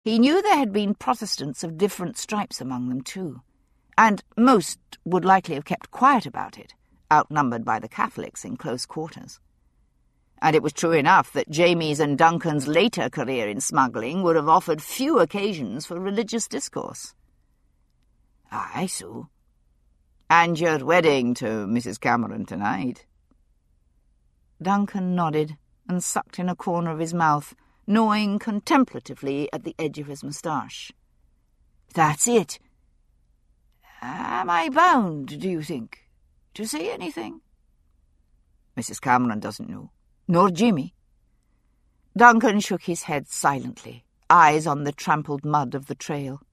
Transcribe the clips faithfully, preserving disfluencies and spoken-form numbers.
He knew there had been Protestants of different stripes among them too, and most would likely have kept quiet about it, outnumbered by the Catholics in close quarters. And it was true enough that Jamie's and Duncan's later career in smuggling would have offered few occasions for religious discourse. "Aye, so. And your wedding to Missus Cameron tonight?" Duncan nodded and sucked in a corner of his mouth, gnawing contemplatively at the edge of his moustache. "That's it. Am I bound, do you think, to say anything?" "Missus Cameron doesn't know. Nor Jimmy." Duncan shook his head silently, eyes on the trampled mud of the trail.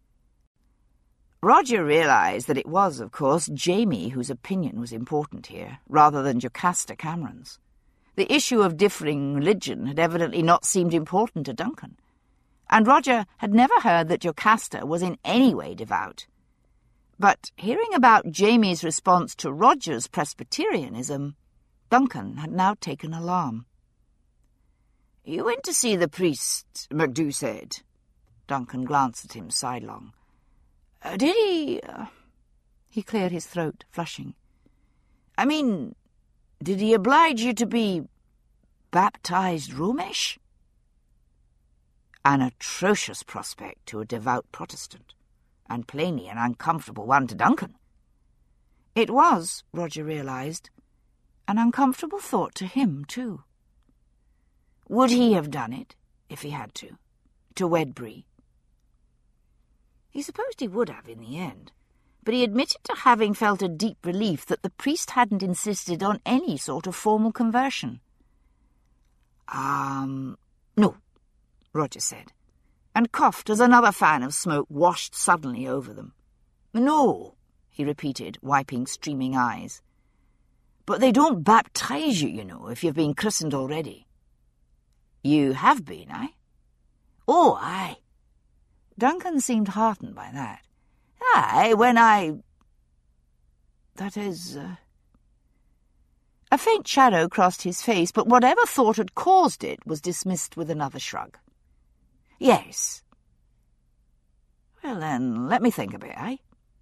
Roger realized that it was, of course, Jamie whose opinion was important here, rather than Jocasta Cameron's. The issue of differing religion had evidently not seemed important to Duncan, and Roger had never heard that Jocasta was in any way devout. But hearing about Jamie's response to Roger's Presbyterianism, Duncan had now taken alarm. "You went to see the priest, MacDoo said." Duncan glanced at him sidelong. Uh, "Did he—" Uh, he cleared his throat, flushing. "I mean, did he oblige you to be baptized Romish?" An atrocious prospect to a devout Protestant, and plainly an uncomfortable one to Duncan. It was, Roger realized, an uncomfortable thought to him, too. Would he have done it, if he had to, to wed Bree? He supposed he would have in the end, but he admitted to having felt a deep relief that the priest hadn't insisted on any sort of formal conversion. Um, no, Roger said, and coughed as another fan of smoke washed suddenly over them. "No," he repeated, wiping streaming eyes. "But they don't baptize you, you know, if you've been christened already." "You have been, eh?" "Oh, aye." Duncan seemed heartened by that. "Aye, when I... That is... Uh... A faint shadow crossed his face, but whatever thought had caused it was dismissed with another shrug. "Yes." "Well, then, let me think a bit, eh?"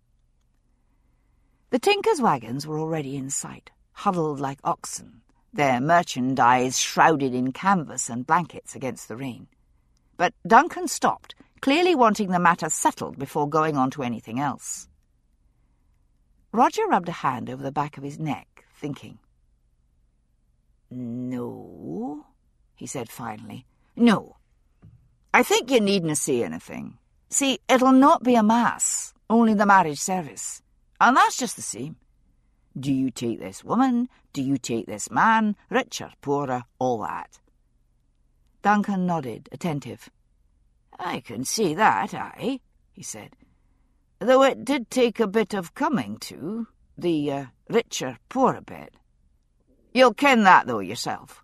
The tinkers' wagons were already in sight, huddled like oxen, their merchandise shrouded in canvas and blankets against the rain. But Duncan stopped, clearly wanting the matter settled before going on to anything else. Roger rubbed a hand over the back of his neck, thinking. "No," he said finally. "No. I think you needn't say anything. See, it'll not be a mass, only the marriage service. And that's just the same. Do you take this woman? Do you take this man? Richer, poorer, all that." Duncan nodded, attentive. "I can see that, aye," he said. "Though it did take a bit of coming to, the uh, richer, poorer bit. You'll ken that, though, yourself."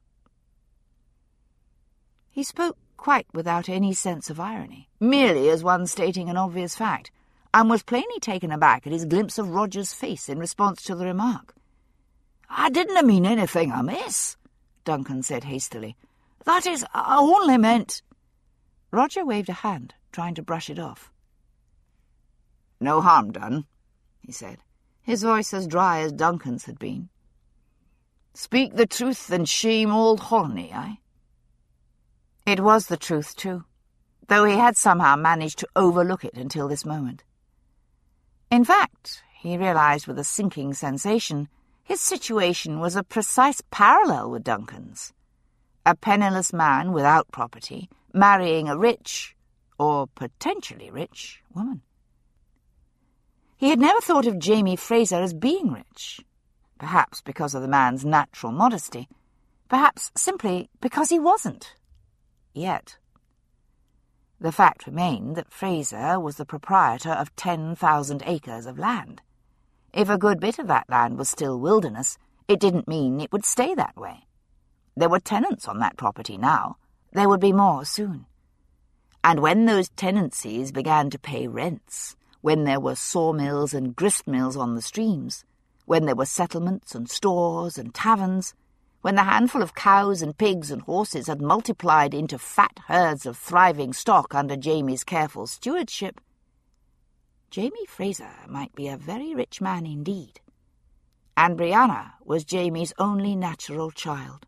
He spoke quite without any sense of irony, merely as one stating an obvious fact, and was plainly taken aback at his glimpse of Roger's face in response to the remark. "I didn't mean anything amiss," Duncan said hastily. "That is, I only meant—" Roger waved a hand, trying to brush it off. "No harm done," he said, his voice as dry as Duncan's had been. "Speak the truth and shame old Horny, eh?" It was the truth, too, though he had somehow managed to overlook it until this moment. In fact, he realized with a sinking sensation, his situation was a precise parallel with Duncan's. A penniless man without property, marrying a rich, or potentially rich, woman. He had never thought of Jamie Fraser as being rich, perhaps because of the man's natural modesty, perhaps simply because he wasn't. Yet. The fact remained that Fraser was the proprietor of ten thousand acres of land. If a good bit of that land was still wilderness, it didn't mean it would stay that way. There were tenants on that property now. There would be more soon. And when those tenancies began to pay rents, when there were sawmills and gristmills on the streams, when there were settlements and stores and taverns, when the handful of cows and pigs and horses had multiplied into fat herds of thriving stock under Jamie's careful stewardship. Jamie Fraser might be a very rich man indeed, and Brianna was Jamie's only natural child.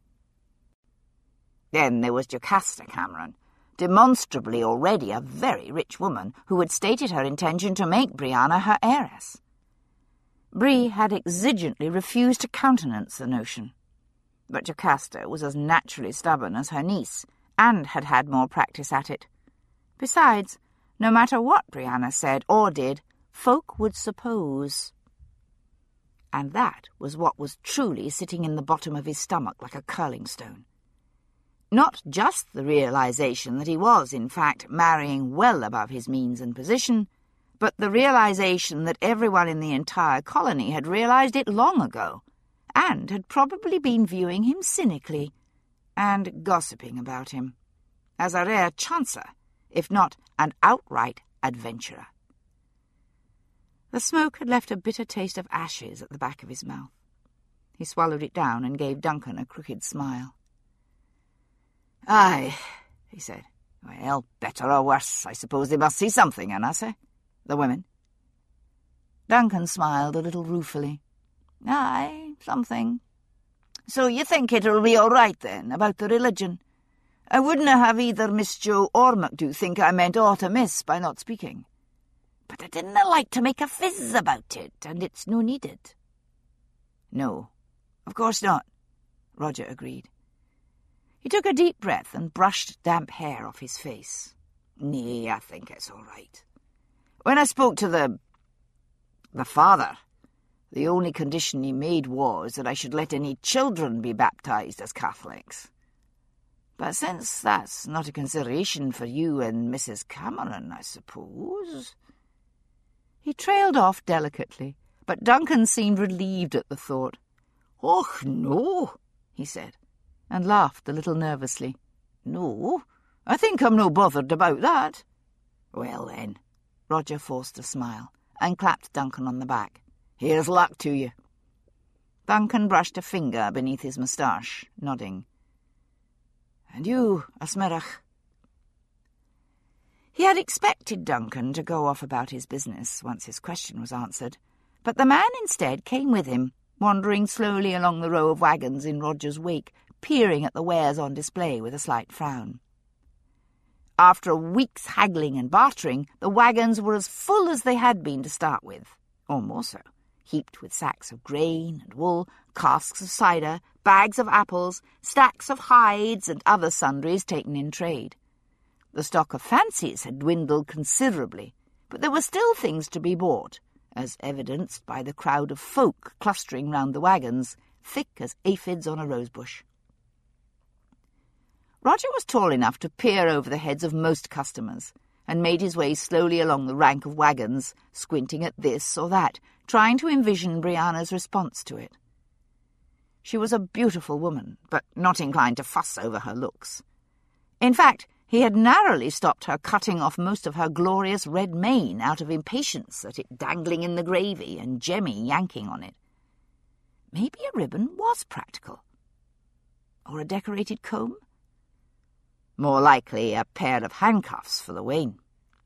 Then there was Jocasta Cameron, demonstrably already a very rich woman who had stated her intention to make Brianna her heiress. Bree had exigently refused to countenance the notion, but Jocasta was as naturally stubborn as her niece, and had had more practice at it. Besides, no matter what Brianna said or did, folk would suppose. And that was what was truly sitting in the bottom of his stomach like a curling stone. Not just the realization that he was, in fact, marrying well above his means and position, but the realization that everyone in the entire colony had realized it long ago, and had probably been viewing him cynically, and gossiping about him, as a rare chancer, if not an outright adventurer. The smoke had left a bitter taste of ashes at the back of his mouth. He swallowed it down and gave Duncan a crooked smile. "Aye," he said. "Well, better or worse, I suppose they must see something in us, eh? The women?" Duncan smiled a little ruefully. "Aye, something. So you think it'll be all right, then, about the religion? I wouldn't have either Miss Joe or MacDo think I meant aught amiss by not speaking. But I didn't like to make a fizz about it, and it's no needed." "No, of course not," Roger agreed. He took a deep breath and brushed damp hair off his face. "Nay, I think it's all right. When I spoke to the... the father, the only condition he made was that I should let any children be baptized as Catholics. But since that's not a consideration for you and Missus Cameron, I suppose..." He trailed off delicately, but Duncan seemed relieved at the thought. "Och, no," he said, and laughed a little nervously. "No, I think I'm no bothered about that." "Well, then," Roger forced a smile, and clapped Duncan on the back. "Here's luck to you." Duncan brushed a finger beneath his moustache, nodding. "And you, Asmerach?" He had expected Duncan to go off about his business once his question was answered, but the man instead came with him, wandering slowly along the row of wagons in Roger's wake, peering at the wares on display with a slight frown. After a week's haggling and bartering, the wagons were as full as they had been to start with, or more so, heaped with sacks of grain and wool, casks of cider, bags of apples, stacks of hides and other sundries taken in trade. The stock of fancies had dwindled considerably, but there were still things to be bought, as evidenced by the crowd of folk clustering round the wagons, thick as aphids on a rosebush. Roger was tall enough to peer over the heads of most customers, and made his way slowly along the rank of wagons, squinting at this or that, trying to envision Brianna's response to it. She was a beautiful woman, but not inclined to fuss over her looks. In fact, he had narrowly stopped her cutting off most of her glorious red mane out of impatience at it dangling in the gravy and Jemmy yanking on it. Maybe a ribbon was practical. Or a decorated comb? More likely a pair of handcuffs for the wane.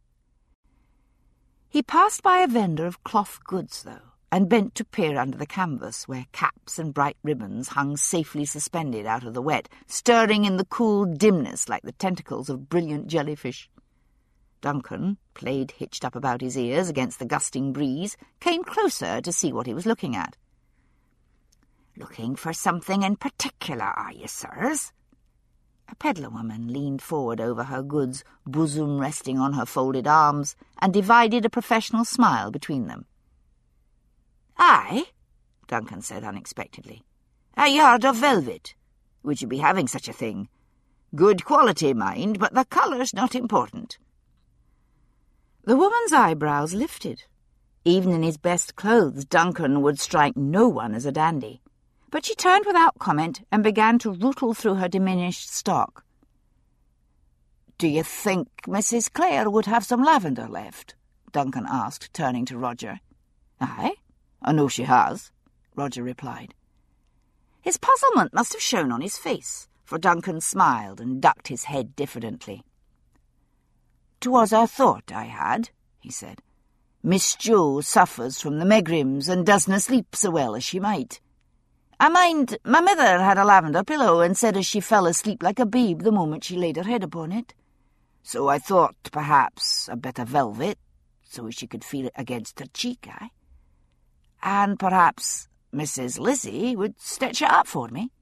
He passed by a vendor of cloth goods, though, and bent to peer under the canvas where caps and bright ribbons hung safely suspended out of the wet, stirring in the cool dimness like the tentacles of brilliant jellyfish. Duncan, plaid hitched up about his ears against the gusting breeze, came closer to see what he was looking at. "Looking for something in particular, are you, sirs?" A peddler woman leaned forward over her goods, bosom resting on her folded arms, and divided a professional smile between them. "Aye," Duncan said unexpectedly. "A yard of velvet. Would you be having such a thing? Good quality, mind, but the colour's not important." The woman's eyebrows lifted. Even in his best clothes, Duncan would strike no one as a dandy. But she turned without comment and began to rootle through her diminished stock. "Do you think Missus Clare would have some lavender left?" Duncan asked, turning to Roger. "Aye, I know she has," Roger replied. His puzzlement must have shown on his face, for Duncan smiled and ducked his head diffidently. "'Twas a thought I had," he said. "Miss Jo suffers from the megrims and doesna sleep so well as she might. I mind my mother had a lavender pillow and said as she fell asleep like a babe the moment she laid her head upon it. So I thought perhaps a bit of velvet, so as she could feel it against her cheek, eh? And perhaps Missus Lizzie would stitch it up for me."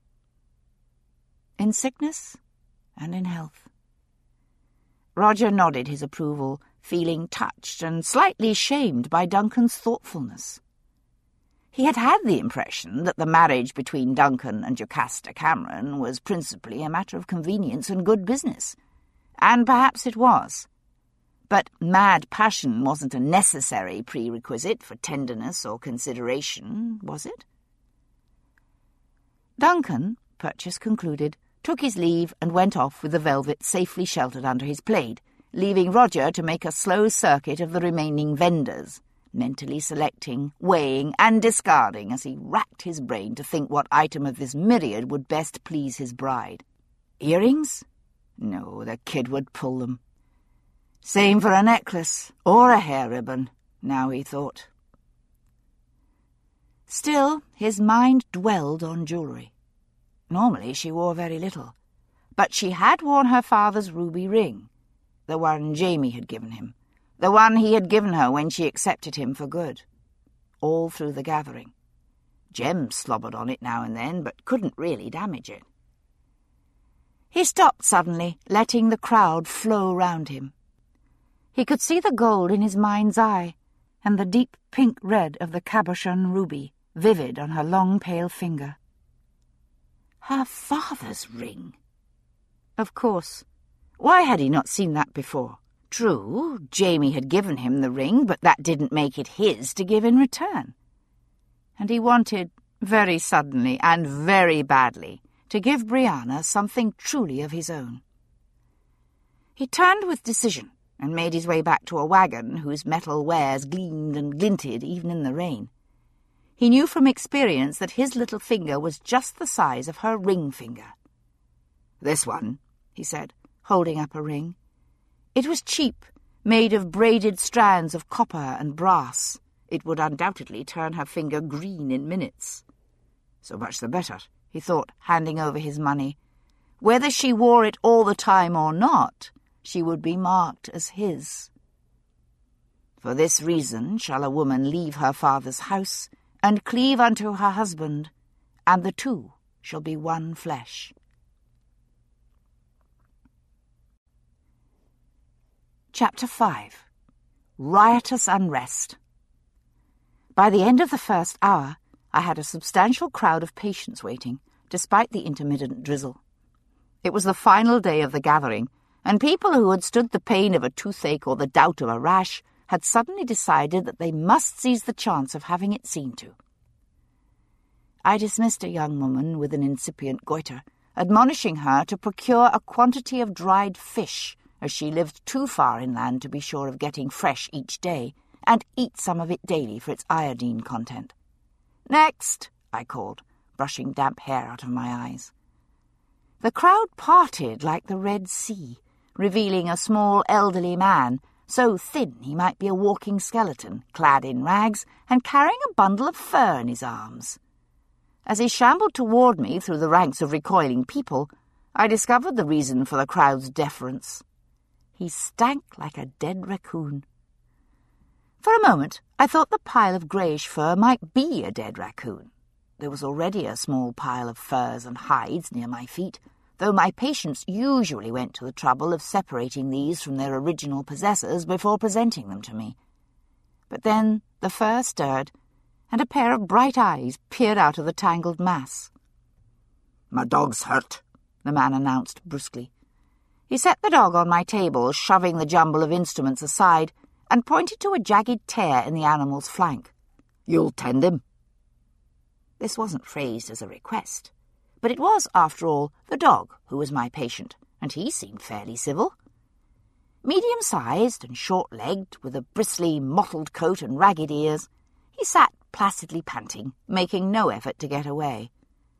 In sickness and in health. Roger nodded his approval, feeling touched and slightly shamed by Duncan's thoughtfulness. He had had the impression that the marriage between Duncan and Jocasta Cameron was principally a matter of convenience and good business, and perhaps it was. But mad passion wasn't a necessary prerequisite for tenderness or consideration, was it? Duncan, Purchas concluded, took his leave and went off with the velvet safely sheltered under his plaid, leaving Roger to make a slow circuit of the remaining vendors, mentally selecting, weighing, and discarding as he racked his brain to think what item of this myriad would best please his bride. Earrings? No, the kid would pull them. Same for a necklace, or a hair ribbon, now he thought. Still, his mind dwelled on jewellery. Normally she wore very little, but she had worn her father's ruby ring, the one Jamie had given him, the one he had given her when she accepted him for good, all through the gathering. Jem slobbered on it now and then, but couldn't really damage it. He stopped suddenly, letting the crowd flow round him. He could see the gold in his mind's eye, and the deep pink red of the cabochon ruby, vivid on her long pale finger. Her father's ring! Of course. Why had he not seen that before? True, Jamie had given him the ring, but that didn't make it his to give in return. And he wanted, very suddenly and very badly, to give Brianna something truly of his own. He turned with decision and made his way back to a wagon whose metal wares gleamed and glinted even in the rain. He knew from experience that his little finger was just the size of her ring finger. "This one," he said, holding up a ring. It was cheap, made of braided strands of copper and brass. It would undoubtedly turn her finger green in minutes. So much the better, he thought, handing over his money. Whether she wore it all the time or not, she would be marked as his. For this reason shall a woman leave her father's house and cleave unto her husband, and the two shall be one flesh. Chapter five. Riotous Unrest. By the end of the first hour, I had a substantial crowd of patients waiting, despite the intermittent drizzle. It was the final day of the gathering, and people who had stood the pain of a toothache or the doubt of a rash had suddenly decided that they must seize the chance of having it seen to. I dismissed a young woman with an incipient goiter, admonishing her to procure a quantity of dried fish, as she lived too far inland to be sure of getting fresh each day, and eat some of it daily for its iodine content. "Next," I called, brushing damp hair out of my eyes. The crowd parted like the Red Sea, revealing a small elderly man, so thin he might be a walking skeleton, clad in rags, and carrying a bundle of fur in his arms. As he shambled toward me through the ranks of recoiling people, I discovered the reason for the crowd's deference. He stank like a dead raccoon. For a moment, I thought the pile of greyish fur might be a dead raccoon. There was already a small pile of furs and hides near my feet, though my patients usually went to the trouble of separating these from their original possessors before presenting them to me. But then the fur stirred, and a pair of bright eyes peered out of the tangled mass. "My dog's hurt," the man announced brusquely. He set the dog on my table, shoving the jumble of instruments aside, and pointed to a jagged tear in the animal's flank. "You'll tend him." This wasn't phrased as a request, but it was, after all, the dog who was my patient, and he seemed fairly civil. Medium-sized and short-legged, with a bristly, mottled coat and ragged ears, he sat placidly panting, making no effort to get away.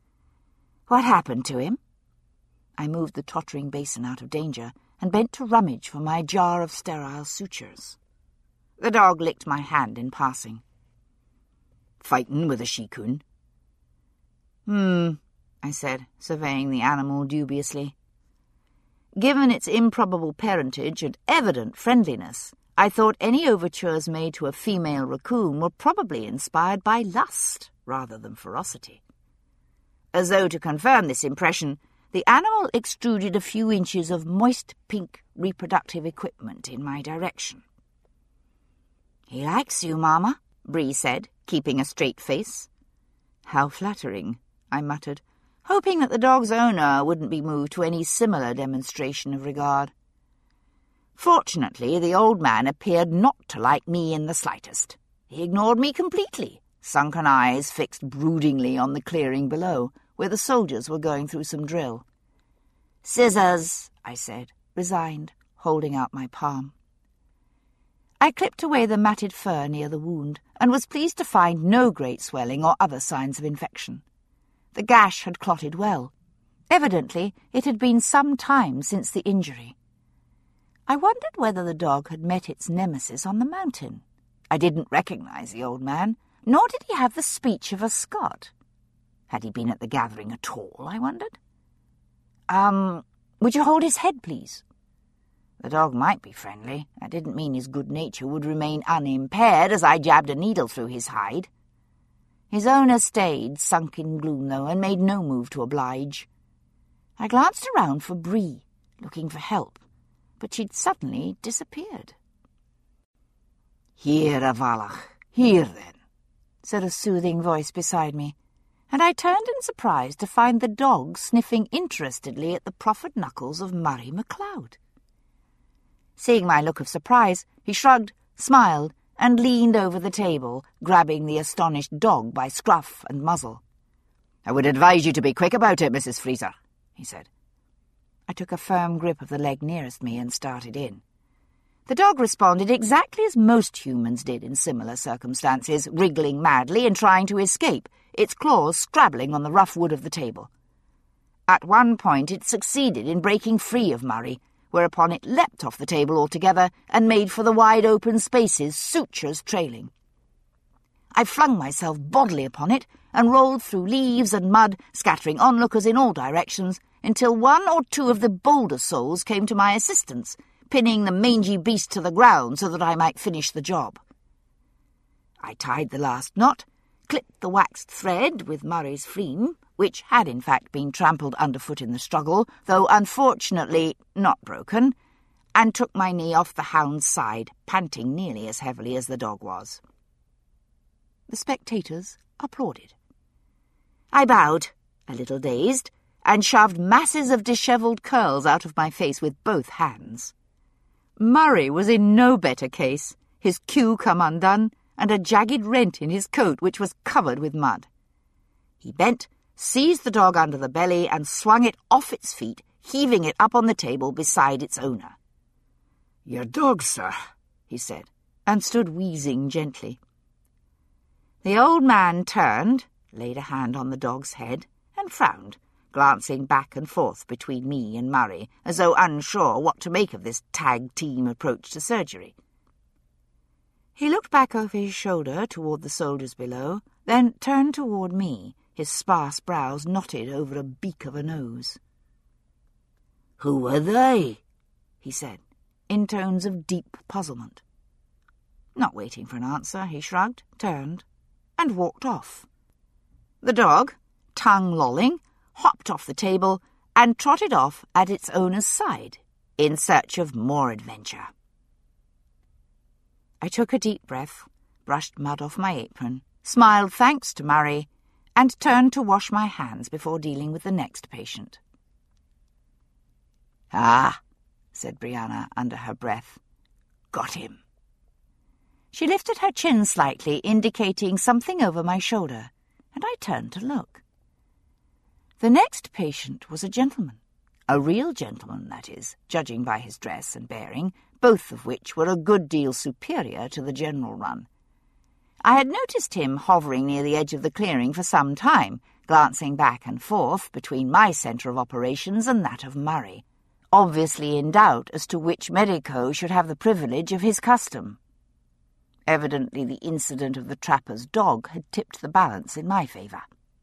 What happened to him? I moved the tottering basin out of danger and bent to rummage for my jar of sterile sutures. The dog licked my hand in passing. Fightin' with a shikun? Hmm, I said, surveying the animal dubiously. Given its improbable parentage and evident friendliness, I thought any overtures made to a female raccoon were probably inspired by lust rather than ferocity. As though to confirm this impression, the animal extruded a few inches of moist pink reproductive equipment in my direction. "He likes you, Mama," Bree said, keeping a straight face. "How flattering," I muttered, hoping that the dog's owner wouldn't be moved to any similar demonstration of regard. Fortunately, the old man appeared not to like me in the slightest. He ignored me completely, sunken eyes fixed broodingly on the clearing below, where the soldiers were going through some drill. "Scissors," I said, resigned, holding out my palm. I clipped away the matted fur near the wound, and was pleased to find no great swelling or other signs of infection. The gash had clotted well. Evidently, it had been some time since the injury. I wondered whether the dog had met its nemesis on the mountain. I didn't recognize the old man, nor did he have the speech of a Scot. Had he been at the gathering at all, I wondered? Um, would you hold his head, please? The dog might be friendly. That didn't mean his good nature would remain unimpaired as I jabbed a needle through his hide. His owner stayed, sunk in gloom, though, and made no move to oblige. I glanced around for Bree, looking for help, but she'd suddenly disappeared. "Here, Avalach, here, then," said a soothing voice beside me, and I turned in surprise to find the dog sniffing interestedly at the proffered knuckles of Murray MacLeod. Seeing my look of surprise, he shrugged, smiled, and leaned over the table, grabbing the astonished dog by scruff and muzzle. "I would advise you to be quick about it, Missus Freezer," he said. I took a firm grip of the leg nearest me and started in. The dog responded exactly as most humans did in similar circumstances, wriggling madly and trying to escape, its claws scrabbling on the rough wood of the table. At one point it succeeded in breaking free of Murray, whereupon it leapt off the table altogether and made for the wide-open spaces, sutures trailing. I flung myself bodily upon it and rolled through leaves and mud, scattering onlookers in all directions, until one or two of the bolder souls came to my assistance, pinning the mangy beast to the ground so that I might finish the job. I tied the last knot, clipped the waxed thread with Murray's fleam, which had in fact been trampled underfoot in the struggle, though unfortunately not broken, and took my knee off the hound's side, panting nearly as heavily as the dog was. The spectators applauded. I bowed, a little dazed, and shoved masses of dishevelled curls out of my face with both hands. Murray was in no better case, his queue come undone, and a jagged rent in his coat which was covered with mud. He bent, seized the dog under the belly, and swung it off its feet, heaving it up on the table beside its owner. "Your dog, sir," he said, and stood wheezing gently. The old man turned, laid a hand on the dog's head, and frowned, glancing back and forth between me and Murray, as though unsure what to make of this tag-team approach to surgery. He looked back over his shoulder toward the soldiers below, then turned toward me, his sparse brows knotted over a beak of a nose. "Who were they?" he said, in tones of deep puzzlement. Not waiting for an answer, he shrugged, turned, and walked off. The dog, tongue lolling, hopped off the table and trotted off at its owner's side, in search of more adventure. I took a deep breath, brushed mud off my apron, smiled thanks to Murray, and turned to wash my hands before dealing with the next patient. "Ah," said Brianna under her breath. "Got him." She lifted her chin slightly, indicating something over my shoulder, and I turned to look. The next patient was a gentleman, a real gentleman, that is, judging by his dress and bearing, both of which were a good deal superior to the general run. I had noticed him hovering near the edge of the clearing for some time, glancing back and forth between my centre of operations and that of Murray, obviously in doubt as to which medico should have the privilege of his custom. Evidently the incident of the trapper's dog had tipped the balance in my favour.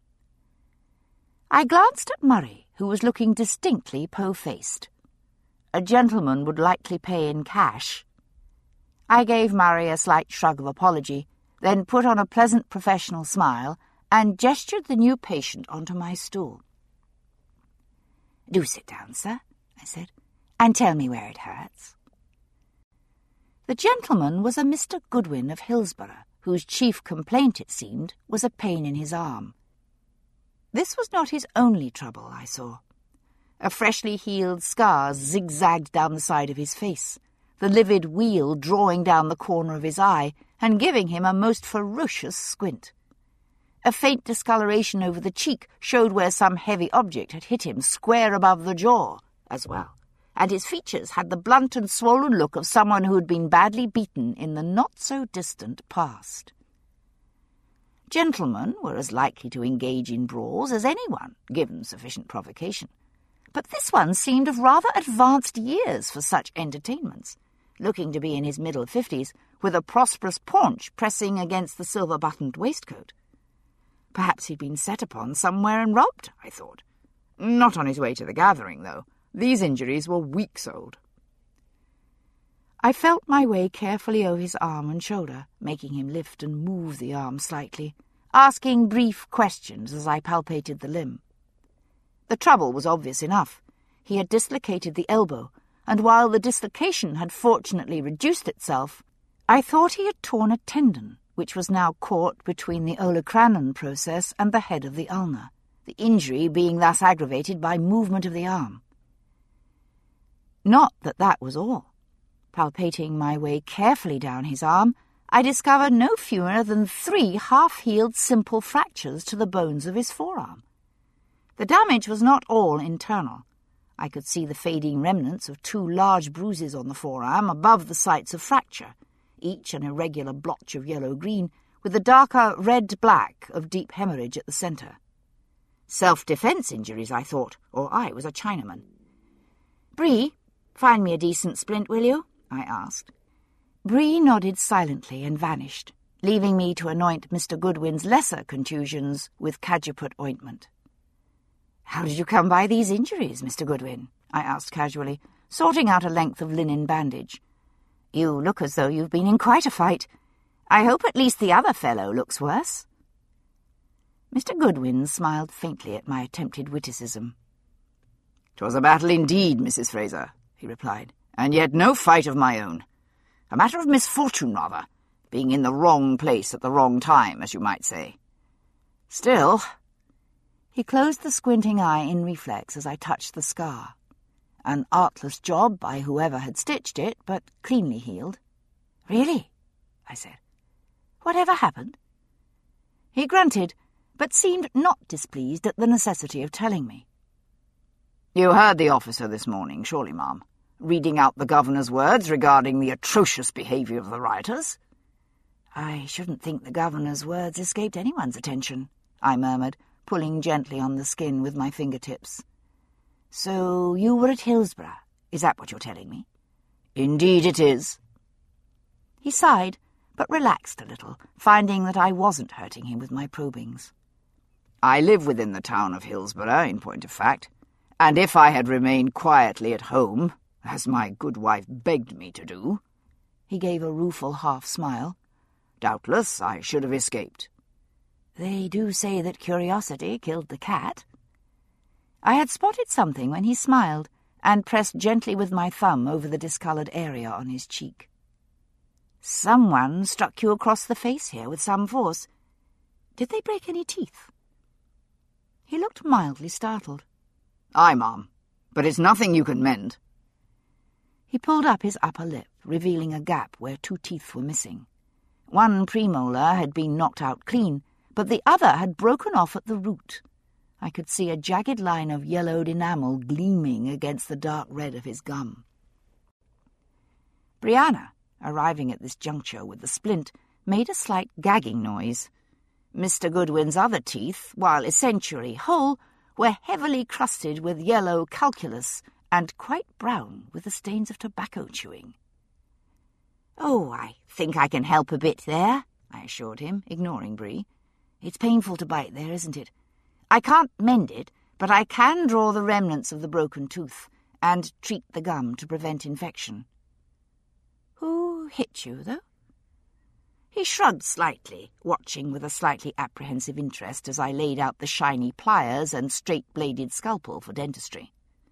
I glanced at Murray, who was looking distinctly po-faced. A gentleman would likely pay in cash. I gave Murray a slight shrug of apology, then put on a pleasant professional smile and gestured the new patient onto my stool. "Do sit down, sir," I said, "and tell me where it hurts." The gentleman was a Mister Goodwin of Hillsborough, whose chief complaint, it seemed, was a pain in his arm. This was not his only trouble, I saw. A freshly healed scar zigzagged down the side of his face, the livid wheal drawing down the corner of his eye and giving him a most ferocious squint. A faint discoloration over the cheek showed where some heavy object had hit him square above the jaw as well, and his features had the blunt and swollen look of someone who had been badly beaten in the not-so-distant past. Gentlemen were as likely to engage in brawls as anyone, given sufficient provocation, but this one seemed of rather advanced years for such entertainments, looking to be in his middle fifties, with a prosperous paunch pressing against the silver-buttoned waistcoat. Perhaps he'd been set upon somewhere and robbed, I thought. Not on his way to the gathering, though. These injuries were weeks old. I felt my way carefully over his arm and shoulder, making him lift and move the arm slightly, asking brief questions as I palpated the limb. The trouble was obvious enough. He had dislocated the elbow, and while the dislocation had fortunately reduced itself, I thought he had torn a tendon, which was now caught between the olecranon process and the head of the ulna, the injury being thus aggravated by movement of the arm. Not that that was all. Palpating my way carefully down his arm, I discovered no fewer than three half-healed simple fractures to the bones of his forearm. The damage was not all internal. I could see the fading remnants of two large bruises on the forearm above the sites of fracture, each an irregular blotch of yellow-green, with the darker red-black of deep hemorrhage at the centre. Self-defence injuries, I thought, or I was a Chinaman. "Bree, find me a decent splint, will you?" I asked. Bree nodded silently and vanished, leaving me to anoint Mister Goodwin's lesser contusions with cajeput ointment. "How did you come by these injuries, Mister Goodwin?" I asked casually, sorting out a length of linen bandage. "You look as though you've been in quite a fight. I hope at least the other fellow looks worse." Mister Goodwin smiled faintly at my attempted witticism. "'Twas a battle indeed, Missus Fraser," he replied, "and yet no fight of my own. A matter of misfortune, rather, being in the wrong place at the wrong time, as you might say. Still—" He closed the squinting eye in reflex as I touched the scar. An artless job by whoever had stitched it, but cleanly healed. "Really?" I said. "Whatever happened?" He grunted, but seemed not displeased at the necessity of telling me. "You heard the officer this morning, surely, ma'am, reading out the governor's words regarding the atrocious behaviour of the rioters?" "I shouldn't think the governor's words escaped anyone's attention," I murmured, pulling gently on the skin with my fingertips. "So you were at Hillsborough, is that what you're telling me?" "Indeed it is." He sighed, but relaxed a little, finding that I wasn't hurting him with my probings. "I live within the town of Hillsborough, in point of fact, and if I had remained quietly at home, as my good wife begged me to do," he gave a rueful half-smile, "doubtless I should have escaped." "They do say that curiosity killed the cat." I had spotted something when he smiled, and pressed gently with my thumb over the discoloured area on his cheek. "Someone struck you across the face here with some force. Did they break any teeth?" He looked mildly startled. "Aye, ma'am, but it's nothing you can mend." He pulled up his upper lip, revealing a gap where two teeth were missing. One premolar had been knocked out clean, but the other had broken off at the root. I could see a jagged line of yellowed enamel gleaming against the dark red of his gum. Brianna, arriving at this juncture with the splint, made a slight gagging noise. Mister Goodwin's other teeth, while essentially whole, were heavily crusted with yellow calculus and quite brown with the stains of tobacco chewing. "Oh, I think I can help a bit there," I assured him, ignoring Bree. "It's painful to bite there, isn't it? I can't mend it, but I can draw the remnants of the broken tooth and treat the gum to prevent infection." "Who hit you, though?" He shrugged slightly, watching with a slightly apprehensive interest as I laid out the shiny pliers and straight-bladed scalpel for dentistry.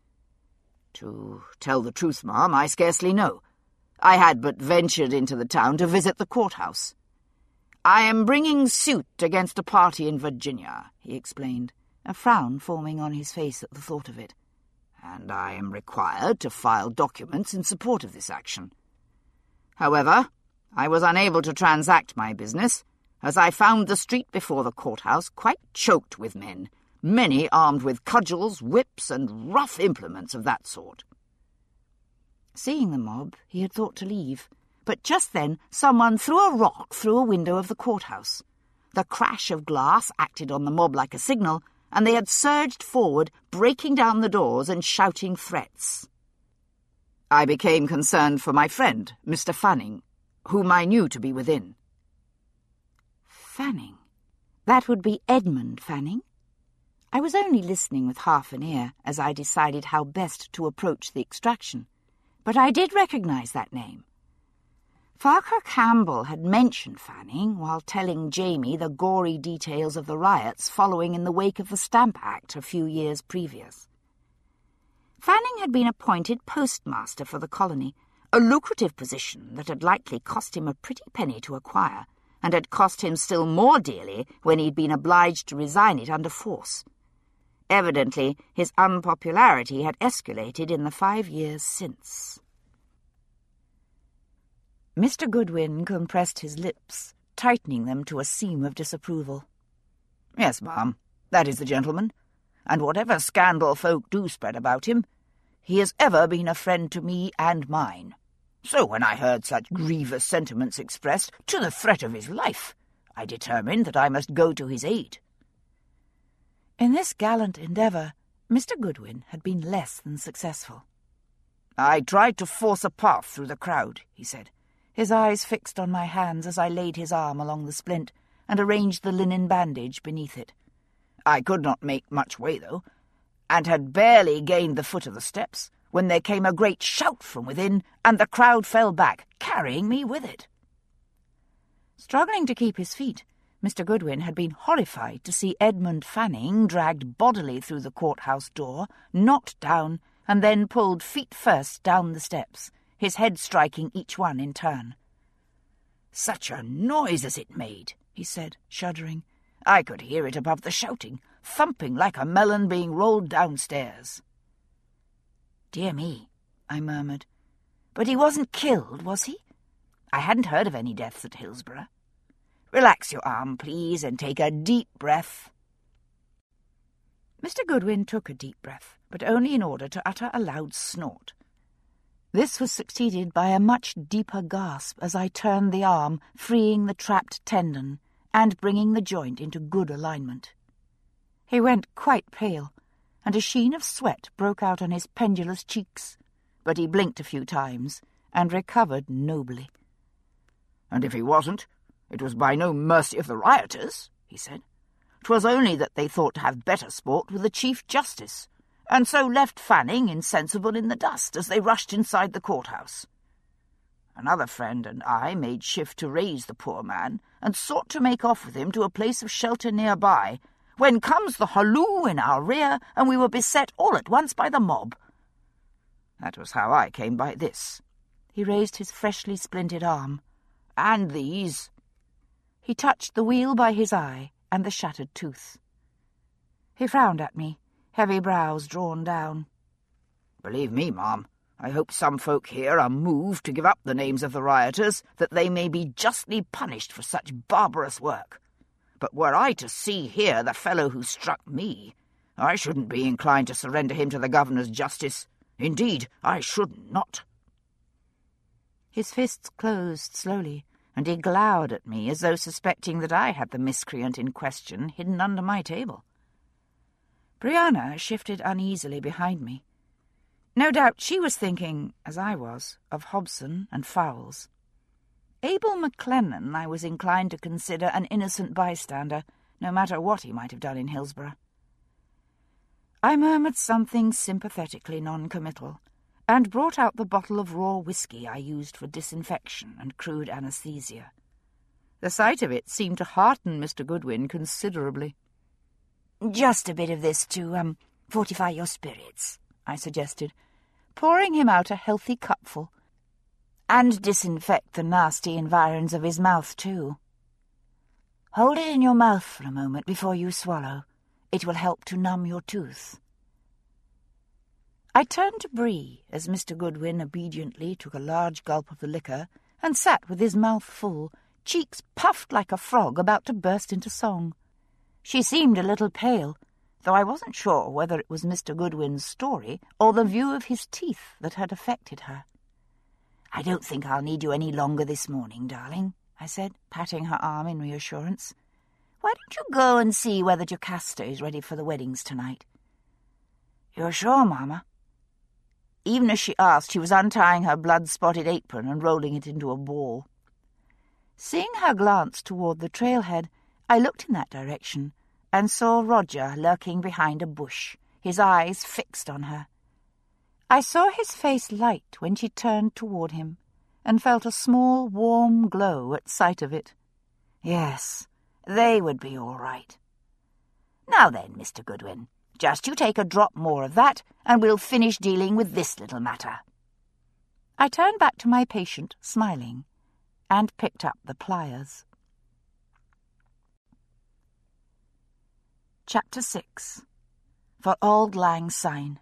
"To tell the truth, ma'am, I scarcely know. I had but ventured into the town to visit the courthouse. I am bringing suit against a party in Virginia," he explained, a frown forming on his face at the thought of it, "and I am required to file documents in support of this action. However, I was unable to transact my business, as I found the street before the courthouse quite choked with men, many armed with cudgels, whips, and rough implements of that sort." Seeing the mob, he had thought to leave, but just then someone threw a rock through a window of the courthouse. The crash of glass acted on the mob like a signal, and they had surged forward, breaking down the doors and shouting threats. I became concerned for my friend, Mister Fanning, whom I knew to be within. Fanning? That would be Edmund Fanning? I was only listening with half an ear as I decided how best to approach the extraction, but I did recognize that name. Farquhar Campbell had mentioned Fanning while telling Jamie the gory details of the riots following in the wake of the Stamp Act a few years previous. Fanning had been appointed postmaster for the colony, a lucrative position that had likely cost him a pretty penny to acquire, and had cost him still more dearly when he'd been obliged to resign it under force. Evidently, his unpopularity had escalated in the five years since. Mister Goodwin compressed his lips, tightening them to a seam of disapproval. "Yes, ma'am, that is the gentleman, and whatever scandal folk do spread about him, he has ever been a friend to me and mine. So when I heard such grievous sentiments expressed, to the threat of his life, I determined that I must go to his aid." In this gallant endeavour, Mister Goodwin had been less than successful. "I tried to force a path through the crowd," he said, his eyes fixed on my hands as I laid his arm along the splint and arranged the linen bandage beneath it. "I could not make much way, though, and had barely gained the foot of the steps when there came a great shout from within, and the crowd fell back, carrying me with it." Struggling to keep his feet, Mister Goodwin had been horrified to see Edmund Fanning dragged bodily through the courthouse door, knocked down, and then pulled feet first down the steps, his head striking each one in turn. "Such a noise as it made," he said, shuddering. "I could hear it above the shouting, thumping like a melon being rolled downstairs." "Dear me," I murmured. "But he wasn't killed, was he? I hadn't heard of any deaths at Hillsborough. Relax your arm, please, and take a deep breath." Mister Goodwin took a deep breath, but only in order to utter a loud snort. This was succeeded by a much deeper gasp as I turned the arm, freeing the trapped tendon and bringing the joint into good alignment. He went quite pale, and a sheen of sweat broke out on his pendulous cheeks, but he blinked a few times and recovered nobly. "And if he wasn't, it was by no mercy of the rioters," he said. "'Twas only that they thought to have better sport with the Chief Justice, and so left Fanning insensible in the dust as they rushed inside the courthouse. Another friend and I made shift to raise the poor man, and sought to make off with him to a place of shelter nearby, when comes the halloo in our rear, and we were beset all at once by the mob. That was how I came by this." He raised his freshly splinted arm. "And these." He touched the wheel by his eye and the shattered tooth. He frowned at me, heavy brows drawn down. "Believe me, ma'am, I hope some folk here are moved to give up the names of the rioters, that they may be justly punished for such barbarous work. But were I to see here the fellow who struck me, I shouldn't be inclined to surrender him to the governor's justice. Indeed, I should not." His fists closed slowly, and he glowered at me as though suspecting that I had the miscreant in question hidden under my table. Brianna shifted uneasily behind me. No doubt she was thinking, as I was, of Hobson and fowls. Abel McLennan I was inclined to consider an innocent bystander, no matter what he might have done in Hillsborough. I murmured something sympathetically non-committal, and brought out the bottle of raw whiskey I used for disinfection and crude anaesthesia. The sight of it seemed to hearten Mister Goodwin considerably. "Just a bit of this to, um, fortify your spirits," I suggested, pouring him out a healthy cupful, "and disinfect the nasty environs of his mouth, too. Hold it in your mouth for a moment before you swallow. It will help to numb your tooth." I turned to Bree as Mister Goodwin obediently took a large gulp of the liquor and sat with his mouth full, cheeks puffed like a frog about to burst into song. She seemed a little pale, though I wasn't sure whether it was Mister Goodwin's story or the view of his teeth that had affected her. "I don't think I'll need you any longer this morning, darling," I said, patting her arm in reassurance. "Why don't you go and see whether Jocasta is ready for the weddings tonight?" "You're sure, Mamma?" Even as she asked, she was untying her blood-spotted apron and rolling it into a ball. Seeing her glance toward the trailhead, I looked in that direction and saw Roger lurking behind a bush, his eyes fixed on her. I saw his face light when she turned toward him, and felt a small, warm glow at sight of it. Yes, they would be all right. "Now then, Mister Goodwin, just you take a drop more of that, and we'll finish dealing with this little matter." I turned back to my patient, smiling, and picked up the pliers. Chapter six. For Auld Lang Syne.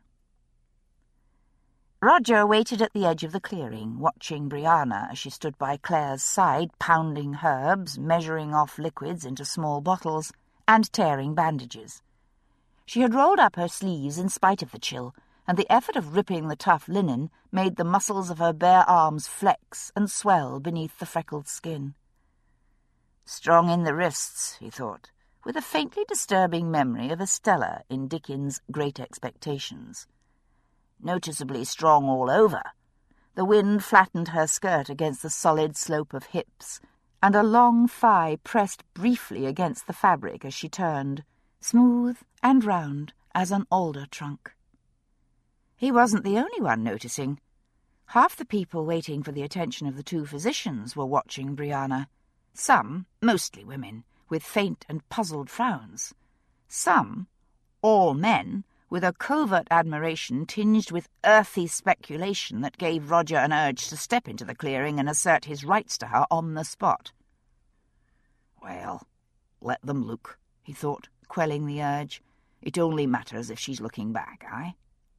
Roger waited at the edge of the clearing, watching Brianna as she stood by Claire's side, pounding herbs, measuring off liquids into small bottles, and tearing bandages. She had rolled up her sleeves in spite of the chill, and the effort of ripping the tough linen made the muscles of her bare arms flex and swell beneath the freckled skin. Strong in the wrists, he thought, with a faintly disturbing memory of Estella in Dickens' Great Expectations. Noticeably strong all over. The wind flattened her skirt against the solid slope of hips, and a long thigh pressed briefly against the fabric as she turned, smooth and round as an alder trunk. He wasn't the only one noticing. Half the people waiting for the attention of the two physicians were watching Brianna. Some, mostly women, with faint and puzzled frowns. Some, all men, with a covert admiration tinged with earthy speculation that gave Roger an urge to step into the clearing and assert his rights to her on the spot. Well, let them look, he thought, quelling the urge. It only matters if she's looking back, aye?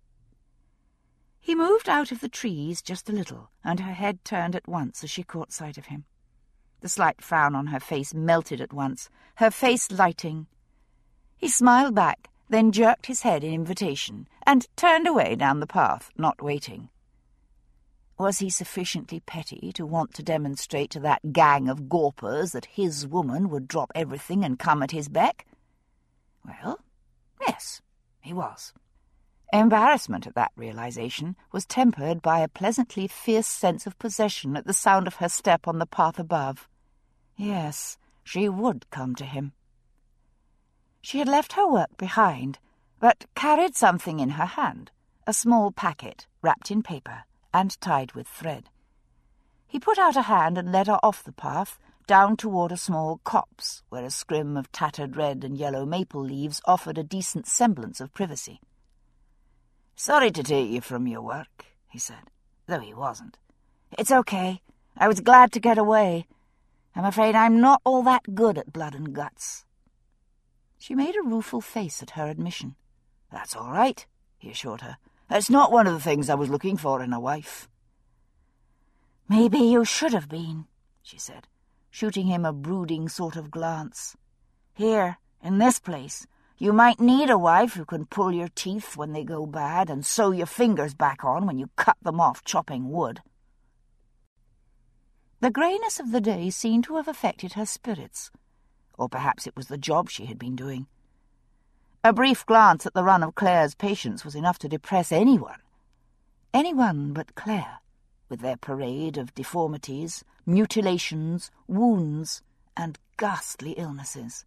He moved out of the trees just a little, and her head turned at once as she caught sight of him. The slight frown on her face melted at once, her face lighting. He smiled back, then jerked his head in invitation, and turned away down the path, not waiting. Was he sufficiently petty to want to demonstrate to that gang of gawpers that his woman would drop everything and come at his beck? Well, yes, he was. Embarrassment at that realization was tempered by a pleasantly fierce sense of possession at the sound of her step on the path above. Yes, she would come to him. She had left her work behind, but carried something in her hand, a small packet wrapped in paper and tied with thread. He put out a hand and led her off the path, down toward a small copse, where a scrim of tattered red and yellow maple leaves offered a decent semblance of privacy. "Sorry to take you from your work," he said, though he wasn't. "It's okay. I was glad to get away. I'm afraid I'm not all that good at blood and guts." She made a rueful face at her admission. "That's all right," he assured her. "That's not one of the things I was looking for in a wife." "Maybe you should have been," she said, shooting him a brooding sort of glance. "Here, in this place, you might need a wife who can pull your teeth when they go bad and sew your fingers back on when you cut them off chopping wood." The greyness of the day seemed to have affected her spirits, or perhaps it was the job she had been doing. A brief glance at the run of Claire's patients was enough to depress anyone. Anyone but Claire, with their parade of deformities, mutilations, wounds, and ghastly illnesses.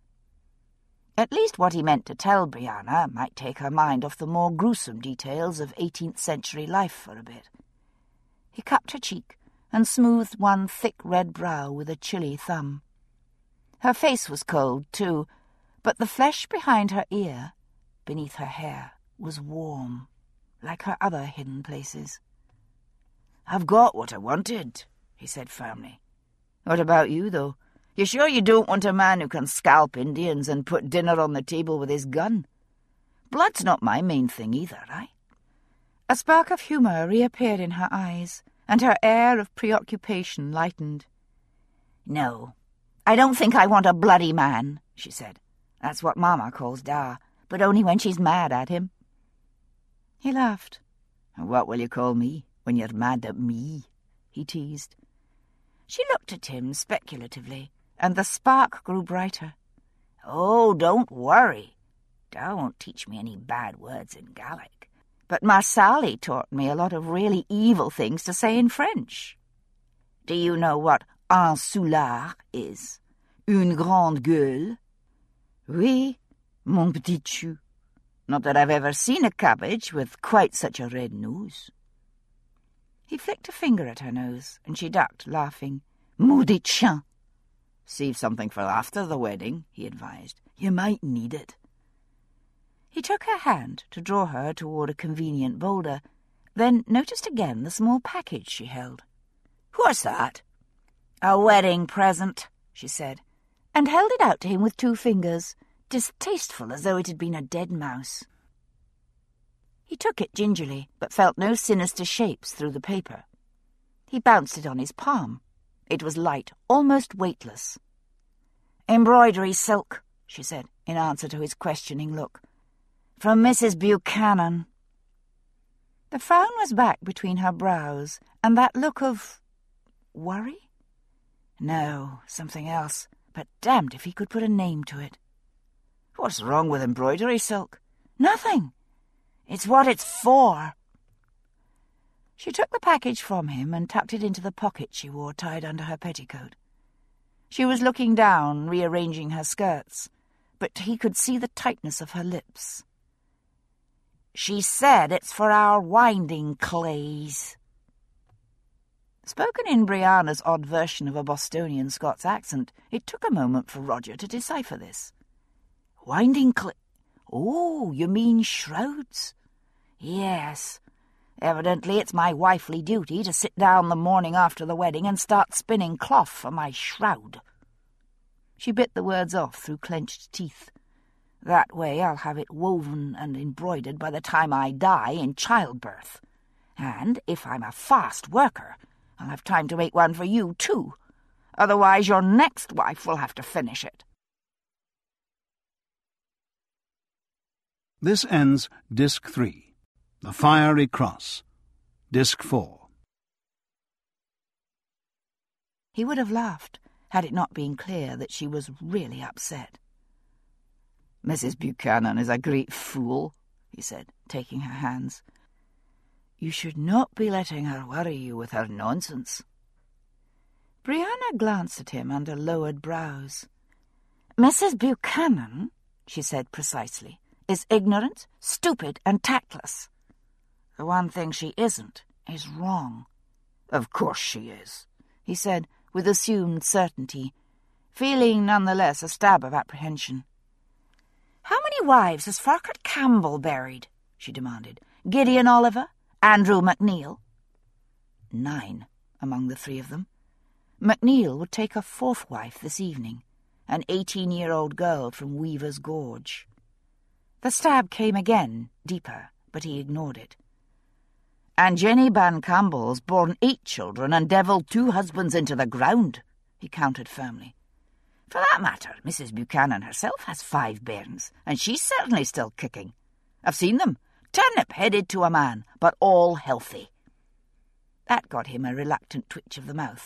At least what he meant to tell Brianna might take her mind off the more gruesome details of eighteenth-century life for a bit. He cupped her cheek and smoothed one thick red brow with a chilly thumb. Her face was cold, too, but the flesh behind her ear, beneath her hair, was warm, like her other hidden places. "I've got what I wanted," he said firmly. "What about you, though? You sure you don't want a man who can scalp Indians and put dinner on the table with his gun? Blood's not my main thing either, right?" A spark of humour reappeared in her eyes, and her air of preoccupation lightened. "No, I don't think I want a bloody man," she said. "That's what Mama calls Da, but only when she's mad at him." He laughed. "What will you call me when you're mad at me?" he teased. She looked at him speculatively, and the spark grew brighter. "Oh, don't worry. Da won't teach me any bad words in Gaelic, but Marsali taught me a lot of really evil things to say in French. Do you know what un soulard is? Une grande gueule? Oui, mon petit chou. Not that I've ever seen a cabbage with quite such a red nose." He flicked a finger at her nose, and she ducked, laughing. "Maudit chien." "Save something for after the wedding," he advised. "You might need it." He took her hand to draw her toward a convenient boulder, then noticed again the small package she held. "What's that?" "A wedding present," she said, and held it out to him with two fingers, distasteful as though it had been a dead mouse. He took it gingerly, but felt no sinister shapes through the paper. He bounced it on his palm. It was light, almost weightless. "Embroidery silk," she said, in answer to his questioning look. "From Missus Buchanan." The frown was back between her brows, and that look of... worry? No, something else, but damned if he could put a name to it. "What's wrong with embroidery silk?" "Nothing. It's what it's for." She took the package from him and tucked it into the pocket she wore tied under her petticoat. She was looking down, rearranging her skirts, but he could see the tightness of her lips. "She said it's for our winding clays." Spoken in Brianna's odd version of a Bostonian Scots accent, it took a moment for Roger to decipher this. "Winding clay? Oh, you mean shrouds?" "Yes. Evidently it's my wifely duty to sit down the morning after the wedding and start spinning cloth for my shroud." She bit the words off through clenched teeth. "That way I'll have it woven and embroidered by the time I die in childbirth. And if I'm a fast worker, I'll have time to make one for you, too. Otherwise your next wife will have to finish it." This ends Disc three. The Fiery Cross, Disc four. He would have laughed had it not been clear that she was really upset. "Missus Buchanan is a great fool," he said, taking her hands. "You should not be letting her worry you with her nonsense." Brianna glanced at him under lowered brows. "Missus Buchanan," she said precisely, "is ignorant, stupid, and tactless. The one thing she isn't is wrong." "Of course she is," he said, with assumed certainty, feeling nonetheless a stab of apprehension. "How many wives has Farquhar Campbell buried?" she demanded. "Gideon Oliver? Andrew MacNeil?" Nine, among the three of them. MacNeil would take a fourth wife this evening, an eighteen-year-old girl from Weaver's Gorge. The stab came again, deeper, but he ignored it. "And Jenny Ban Campbell's borne eight children and devilled two husbands into the ground," he countered firmly. "For that matter, Missus Buchanan herself has five bairns, and she's certainly still kicking. I've seen them, turnip-headed to a man, but all healthy." That got him a reluctant twitch of the mouth,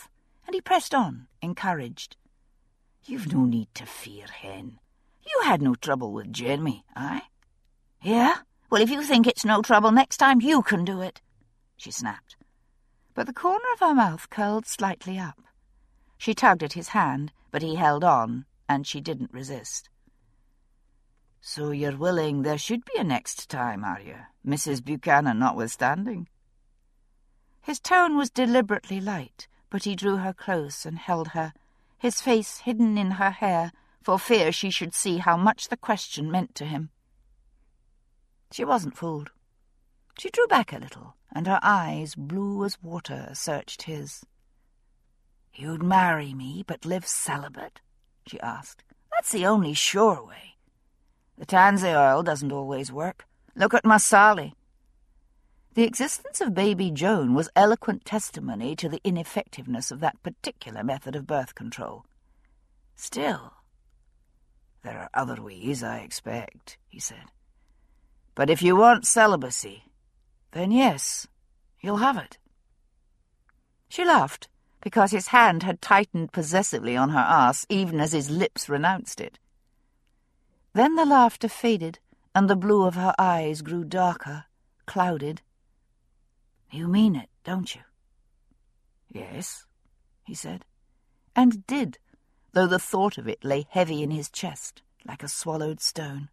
and he pressed on, encouraged. "You've no need to fear, Hen. You had no trouble with Jeremy, aye?" "Yeah? Well, if you think it's no trouble next time, you can do it," she snapped. But the corner of her mouth curled slightly up. She tugged at his hand, but he held on, and she didn't resist. "So you're willing there should be a next time, are you, Missus Buchanan notwithstanding?" His tone was deliberately light, but he drew her close and held her, his face hidden in her hair, for fear she should see how much the question meant to him. She wasn't fooled. She drew back a little, and her eyes, blue as water, searched his. "You'd marry me, but live celibate?" she asked. "That's the only sure way. The tansy oil doesn't always work. Look at Masali." The existence of baby Joan was eloquent testimony to the ineffectiveness of that particular method of birth control. "Still, there are other ways, I expect," he said. "But if you want celibacy, then yes, you'll have it." She laughed, because his hand had tightened possessively on her arse, even as his lips renounced it. Then the laughter faded, and the blue of her eyes grew darker, clouded. "You mean it, don't you?" "Yes," he said, and did, though the thought of it lay heavy in his chest, like a swallowed stone.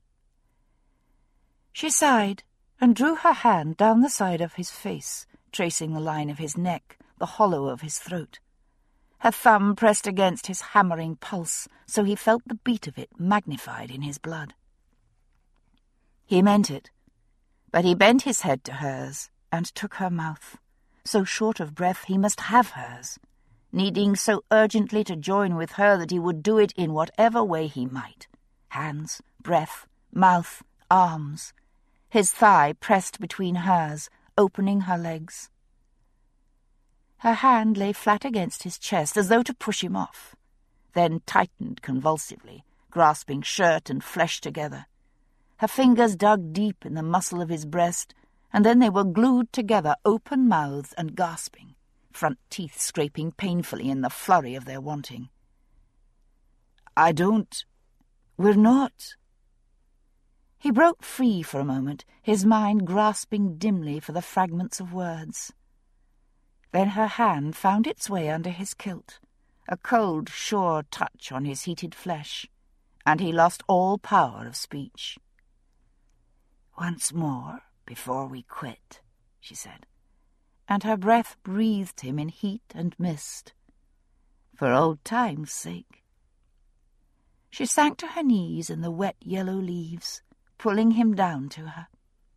She sighed, and drew her hand down the side of his face, tracing the line of his neck, the hollow of his throat. Her thumb pressed against his hammering pulse, so he felt the beat of it magnified in his blood. He meant it, but he bent his head to hers and took her mouth. So short of breath he must have hers, needing so urgently to join with her that he would do it in whatever way he might. Hands, breath, mouth, arms. His thigh pressed between hers, opening her legs. Her hand lay flat against his chest, as though to push him off, then tightened convulsively, grasping shirt and flesh together. Her fingers dug deep in the muscle of his breast, and then they were glued together, open-mouthed and gasping, front teeth scraping painfully in the flurry of their wanting. "I don't... We're not..." He broke free for a moment, his mind grasping dimly for the fragments of words. Then her hand found its way under his kilt, a cold, sure touch on his heated flesh, and he lost all power of speech. "Once more, before we quit," she said, and her breath breathed him in heat and mist. "For old time's sake." She sank to her knees in the wet yellow leaves, pulling him down to her.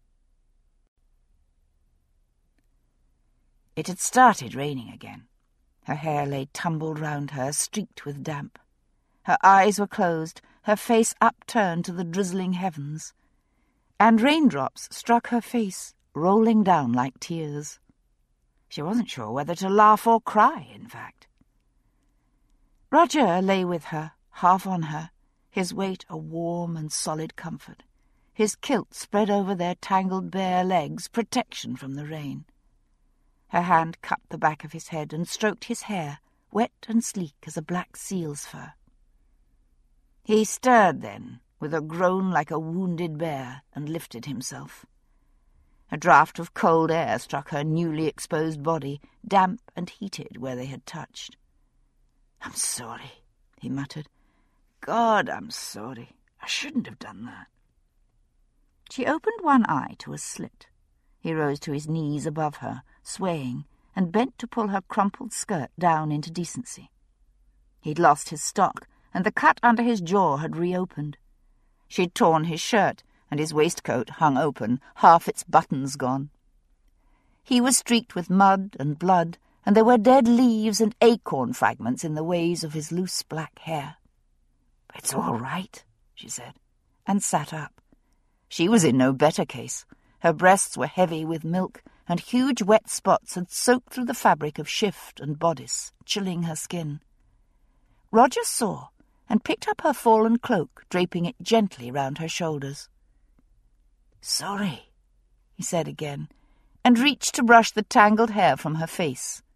It had started raining again. Her hair lay tumbled round her, streaked with damp. Her eyes were closed, her face upturned to the drizzling heavens, and raindrops struck her face, rolling down like tears. She wasn't sure whether to laugh or cry, in fact. Roger lay with her, half on her, his weight a warm and solid comfort, his kilt spread over their tangled bare legs, protection from the rain. Her hand cupped the back of his head and stroked his hair, wet and sleek as a black seal's fur. He stirred then, with a groan like a wounded bear, and lifted himself. A draught of cold air struck her newly exposed body, damp and heated where they had touched. "I'm sorry," he muttered. "God, I'm sorry. I shouldn't have done that." She opened one eye to a slit. He rose to his knees above her, swaying, and bent to pull her crumpled skirt down into decency. He'd lost his stock, and the cut under his jaw had reopened. She'd torn his shirt, and his waistcoat hung open, half its buttons gone. He was streaked with mud and blood, and there were dead leaves and acorn fragments in the waves of his loose black hair. "It's all right," she said, and sat up. She was in no better case. Her breasts were heavy with milk, and huge wet spots had soaked through the fabric of shift and bodice, chilling her skin. Roger saw, and picked up her fallen cloak, draping it gently round her shoulders. "Sorry," he said again, and reached to brush the tangled hair from her face.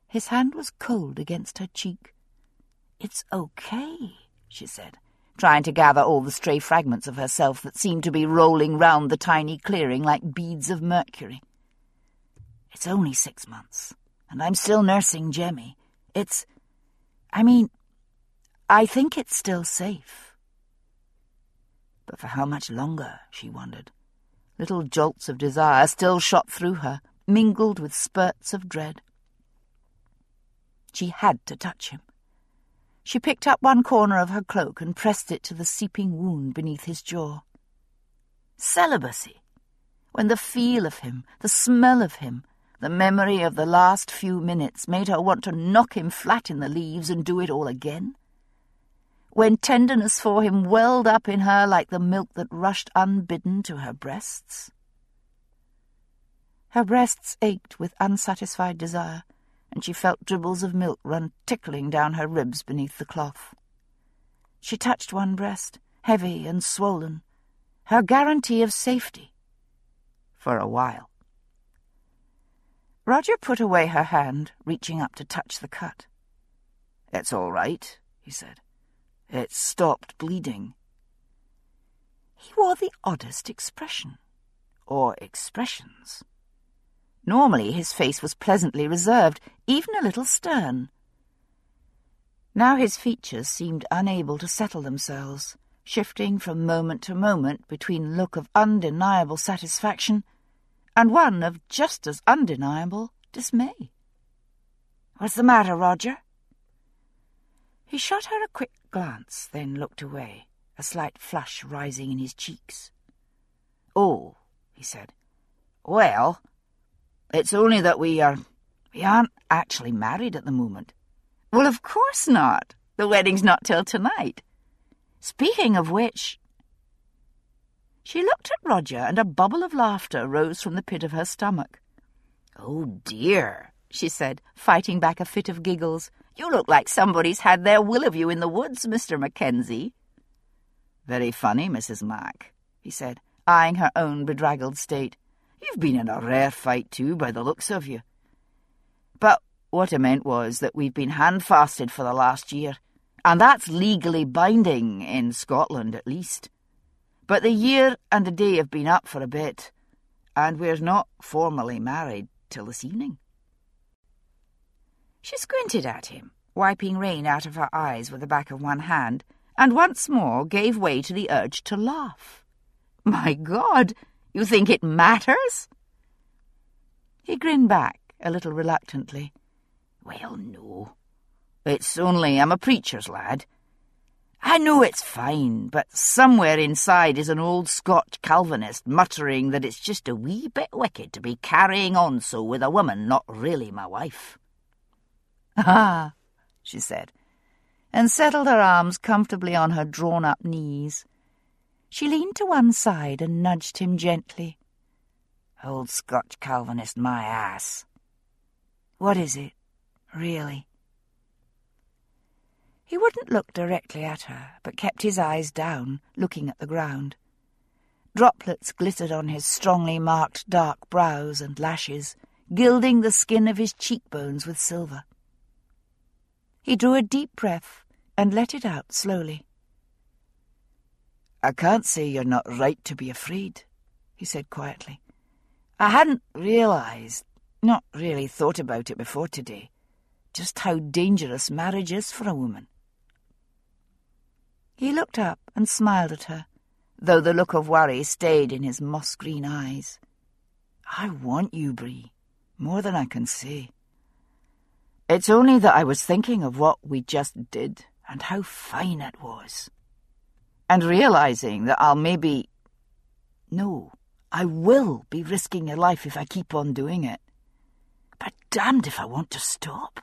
His hand was cold against her cheek. "It's okay," she said, trying to gather all the stray fragments of herself that seemed to be rolling round the tiny clearing like beads of mercury. "It's only six months, and I'm still nursing Jemmy. It's... I mean, I think it's still safe." But for how much longer, she wondered. Little jolts of desire still shot through her, mingled with spurts of dread. She had to touch him. She picked up one corner of her cloak and pressed it to the seeping wound beneath his jaw. Celibacy, when the feel of him, the smell of him, the memory of the last few minutes made her want to knock him flat in the leaves and do it all again. When tenderness for him welled up in her like the milk that rushed unbidden to her breasts. Her breasts ached with unsatisfied desire, and she felt dribbles of milk run tickling down her ribs beneath the cloth. She touched one breast, heavy and swollen, her guarantee of safety. For a while. Roger put away her hand, reaching up to touch the cut. "It's all right," he said. "It's stopped bleeding." He wore the oddest expression. Or expressions. Normally his face was pleasantly reserved, even a little stern. Now his features seemed unable to settle themselves, shifting from moment to moment between a look of undeniable satisfaction and one of just as undeniable dismay. "What's the matter, Roger?" He shot her a quick glance, then looked away, a slight flush rising in his cheeks. "Oh," he said. "Well, it's only that we are... we aren't actually married at the moment." "Well, of course not. The wedding's not till tonight. Speaking of which..." She looked at Roger, and a bubble of laughter rose from the pit of her stomach. "Oh, dear," she said, fighting back a fit of giggles. "You look like somebody's had their will of you in the woods, Mister Mackenzie." "Very funny, Missus Mac," he said, eyeing her own bedraggled state. "You've been in a rare fight, too, by the looks of you. But what I meant was that we've been hand-fasted for the last year, and that's legally binding, in Scotland at least. But the year and a day have been up for a bit, and we're not formally married till this evening." She squinted at him, wiping rain out of her eyes with the back of one hand, and once more gave way to the urge to laugh. "My God! You think it matters?" He grinned back, a little reluctantly. "Well, no. It's only I'm a preacher's lad. I know it's fine, but somewhere inside is an old Scotch Calvinist muttering that it's just a wee bit wicked to be carrying on so with a woman not really my wife." "Ah," she said, and settled her arms comfortably on her drawn-up knees. She leaned to one side and nudged him gently. "Old Scotch Calvinist, my ass. What is it, really?" He wouldn't look directly at her, but kept his eyes down, looking at the ground. Droplets glittered on his strongly marked dark brows and lashes, gilding the skin of his cheekbones with silver. He drew a deep breath and let it out slowly. "I can't say you're not right to be afraid," he said quietly. "I hadn't realised, not really thought about it before today, just how dangerous marriage is for a woman." He looked up and smiled at her, though the look of worry stayed in his moss-green eyes. "I want you, Bree, more than I can say. It's only that I was thinking of what we just did and how fine it was. And realising that I'll maybe... No, I will be risking your life if I keep on doing it. But damned if I want to stop."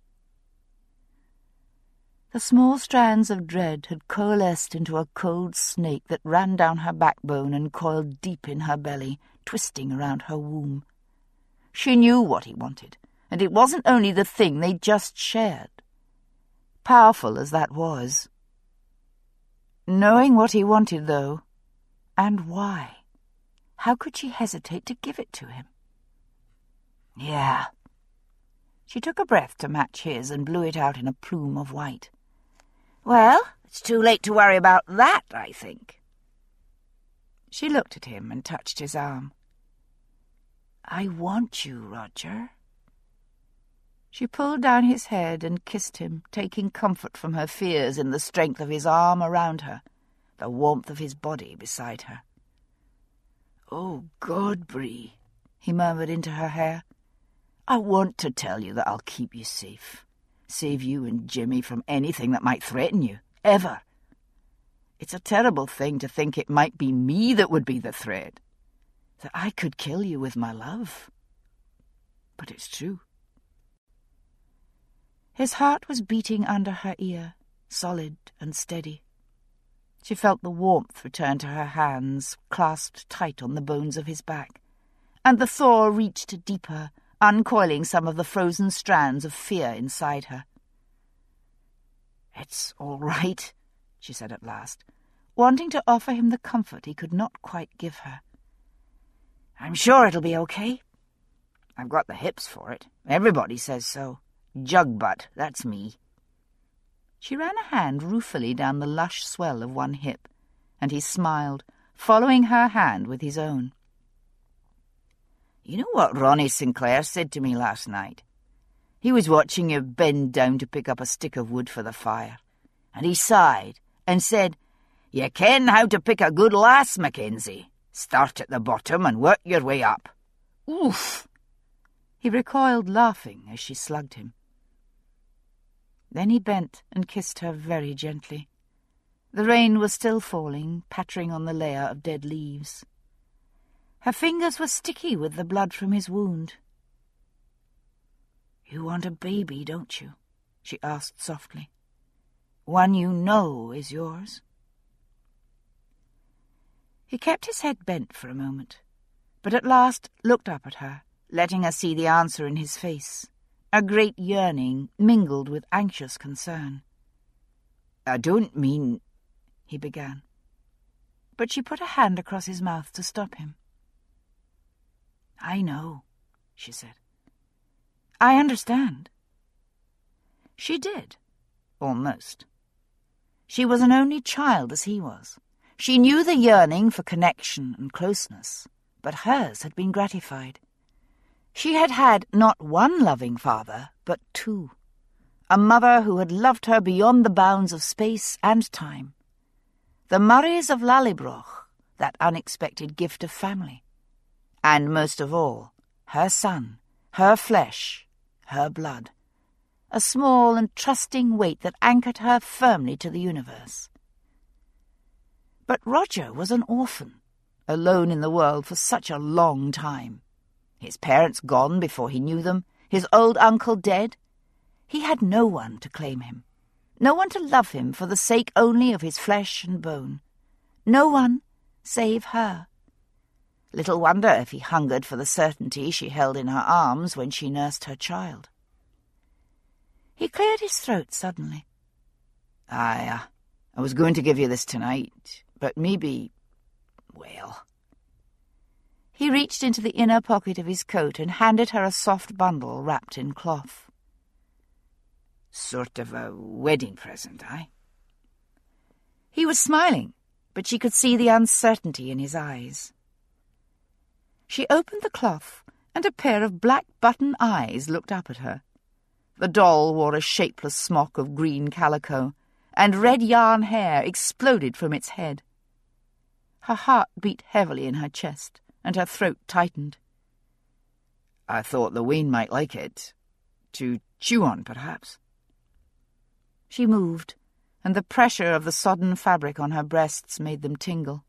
The small strands of dread had coalesced into a cold snake that ran down her backbone and coiled deep in her belly, twisting around her womb. She knew what he wanted, and it wasn't only the thing they'd just shared. Powerful as that was. Knowing what he wanted, though, and why, how could she hesitate to give it to him? "Yeah." She took a breath to match his and blew it out in a plume of white. "Well, it's too late to worry about that, I think." She looked at him and touched his arm. "I want you, Roger." She pulled down his head and kissed him, taking comfort from her fears in the strength of his arm around her, the warmth of his body beside her. "Oh, God, Bree," he murmured into her hair. "I want to tell you that I'll keep you safe, save you and Jimmy from anything that might threaten you, ever. It's a terrible thing to think it might be me that would be the threat, that I could kill you with my love. But it's true." His heart was beating under her ear, solid and steady. She felt the warmth return to her hands, clasped tight on the bones of his back, and the thaw reached deeper, uncoiling some of the frozen strands of fear inside her. "It's all right," she said at last, wanting to offer him the comfort he could not quite give her. "I'm sure it'll be okay. I've got the hips for it. Everybody says so. Jugbutt, that's me." She ran a hand ruefully down the lush swell of one hip, and he smiled, following her hand with his own. "You know what Ronnie Sinclair said to me last night? He was watching you bend down to pick up a stick of wood for the fire, and he sighed and said, 'You ken how to pick a good lass, Mackenzie. Start at the bottom and work your way up.' Oof!" He recoiled, laughing as she slugged him. Then he bent and kissed her very gently. The rain was still falling, pattering on the layer of dead leaves. Her fingers were sticky with the blood from his wound. "You want a baby, don't you?" she asked softly. "One you know is yours?" He kept his head bent for a moment, but at last looked up at her, letting her see the answer in his face, a great yearning mingled with anxious concern. "I don't mean—" he began, but she put a hand across his mouth to stop him. "I know," she said. "I understand." She did, almost. She was an only child as he was. She knew the yearning for connection and closeness, but hers had been gratified. She had had not one loving father, but two. A mother who had loved her beyond the bounds of space and time. The Murrays of Lallybroch, that unexpected gift of family. And most of all, her son, her flesh, her blood. A small and trusting weight that anchored her firmly to the universe. But Roger was an orphan, alone in the world for such a long time. His parents gone before he knew them, his old uncle dead. He had no one to claim him, no one to love him for the sake only of his flesh and bone. No one save her. Little wonder if he hungered for the certainty she held in her arms when she nursed her child. He cleared his throat suddenly. I, uh, I was going to give you this tonight, but maybe, well... He reached into the inner pocket of his coat and handed her a soft bundle wrapped in cloth. Sort of a wedding present, eh? He was smiling, but she could see the uncertainty in his eyes. She opened the cloth, and a pair of black button eyes looked up at her. The doll wore a shapeless smock of green calico, and red yarn hair exploded from its head. Her heart beat heavily in her chest, and her throat tightened. I thought the Wayne might like it. To chew on, perhaps. She moved, and the pressure of the sodden fabric on her breasts made them tingle.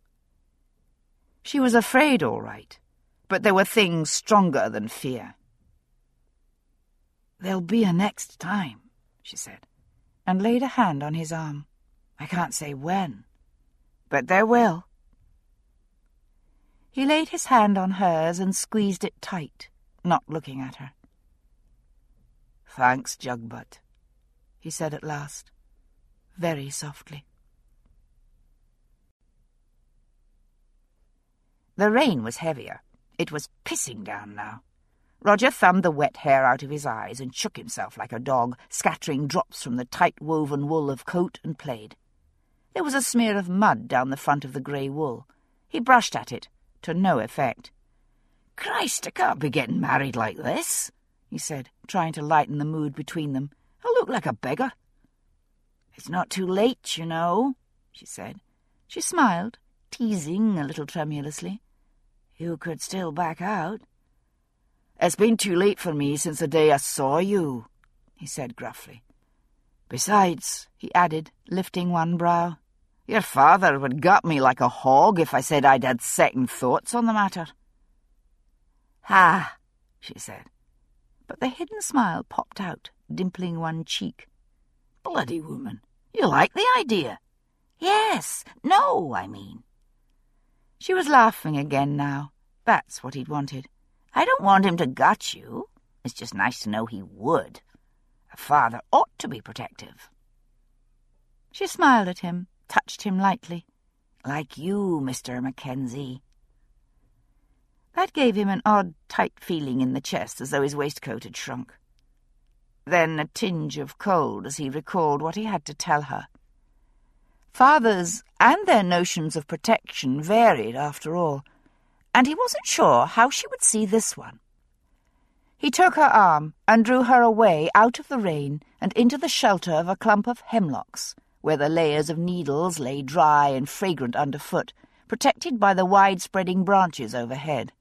She was afraid, all right, but there were things stronger than fear. There'll be a next time, she said, and laid a hand on his arm. I can't say when, but there will. He laid his hand on hers and squeezed it tight, not looking at her. Thanks, Jugbutt, he said at last, very softly. The rain was heavier. It was pissing down now. Roger thumbed the wet hair out of his eyes and shook himself like a dog, scattering drops from the tight-woven wool of coat and plaid. There was a smear of mud down the front of the grey wool. He brushed at it, to no effect. "Christ, I can't be getting married like this," he said, trying to lighten the mood between them. "I look like a beggar." "It's not too late, you know," she said. She smiled, teasing a little tremulously. "You could still back out." "It's been too late for me since the day I saw you," he said gruffly. "Besides," he added, lifting one brow, "your father would gut me like a hog if I said I'd had second thoughts on the matter." "Ha," she said, but the hidden smile popped out, dimpling one cheek. "Bloody woman, you like the idea?" "Yes, no, I mean." She was laughing again now. That's what he'd wanted. "I don't want him to gut you. It's just nice to know he would. A father ought to be protective." She smiled at him, touched him lightly. "Like you, Mister Mackenzie." That gave him an odd, tight feeling in the chest, as though his waistcoat had shrunk. Then a tinge of cold as he recalled what he had to tell her. Fathers and their notions of protection varied, after all, and he wasn't sure how she would see this one. He took her arm and drew her away out of the rain and into the shelter of a clump of hemlocks, where the layers of needles lay dry and fragrant underfoot, protected by the wide-spreading branches overhead.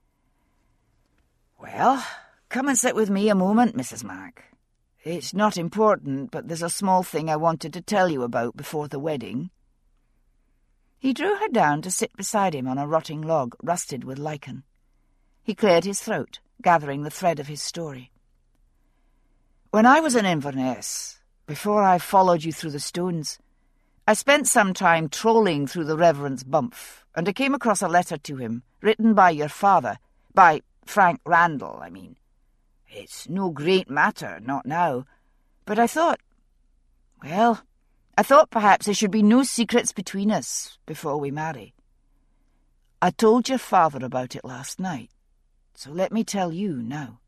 "Well, come and sit with me a moment, Missus Mac. It's not important, but there's a small thing I wanted to tell you about before the wedding." He drew her down to sit beside him on a rotting log, rusted with lichen. He cleared his throat, gathering the thread of his story. "When I was in Inverness, before I followed you through the stones, I spent some time trolling through the Reverend's bump, and I came across a letter to him, written by your father, by Frank Randall, I mean. It's no great matter, not now, but I thought, well, I thought perhaps there should be no secrets between us before we marry. I told your father about it last night, so let me tell you now."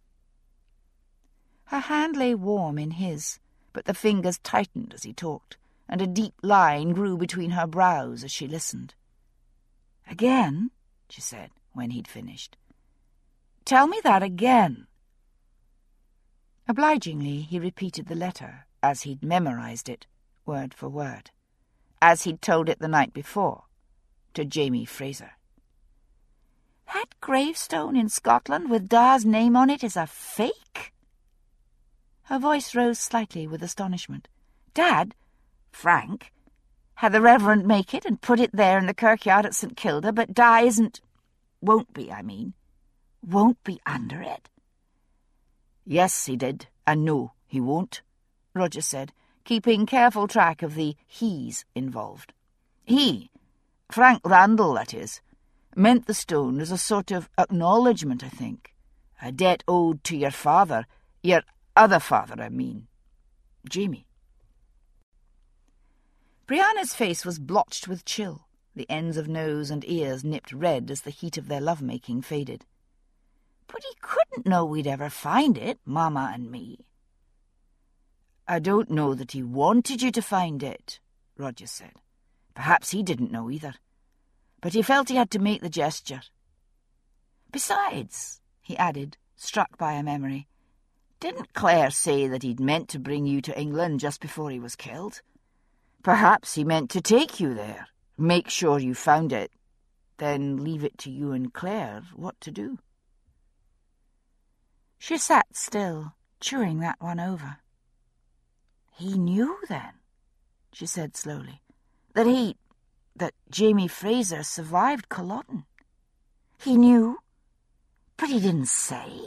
Her hand lay warm in his, but the fingers tightened as he talked, and a deep line grew between her brows as she listened. "Again?" she said, when he'd finished. "Tell me that again." Obligingly, he repeated the letter, as he'd memorized it, word for word, as he'd told it the night before, to Jamie Fraser. "That gravestone in Scotland with Da's name on it is a fake?" Her voice rose slightly with astonishment. "Dad, Frank, had the Reverend make it and put it there in the kirkyard at St Kilda, but Da isn't, won't be, I mean, won't be under it?" "Yes, he did, and no, he won't," Roger said, keeping careful track of the he's involved. "He, Frank Randall, that is, meant the stone as a sort of acknowledgement, I think. A debt owed to your father, your other father, I mean, Jamie." Brianna's face was blotched with chill, the ends of nose and ears nipped red as the heat of their love-making faded. "But he couldn't know we'd ever find it, Mama and me." "I don't know that he wanted you to find it," Roger said. "Perhaps he didn't know either. But he felt he had to make the gesture. Besides," he added, struck by a memory, "didn't Claire say that he'd meant to bring you to England just before he was killed? Perhaps he meant to take you there, make sure you found it, then leave it to you and Claire what to do." She sat still, chewing that one over. "He knew, then," she said slowly, "that he, that Jamie Fraser survived Culloden. He knew, but he didn't say."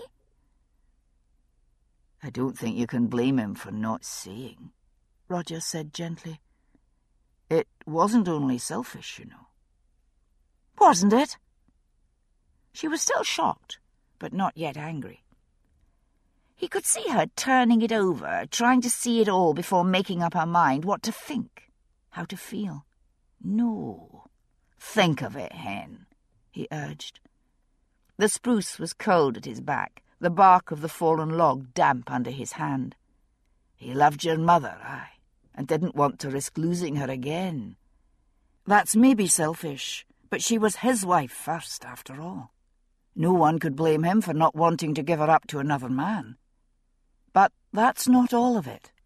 "I don't think you can blame him for not saying," Roger said gently. "It wasn't only selfish, you know." "Wasn't it?" She was still shocked, but not yet angry. He could see her turning it over, trying to see it all before making up her mind what to think, how to feel. "No, think of it, Hen," he urged. The spruce was cold at his back, the bark of the fallen log damp under his hand. He loved your mother, aye, and didn't want to risk losing her again. That's maybe selfish, but she was his wife first, after all. No one could blame him for not wanting to give her up to another man. But that's not all of it.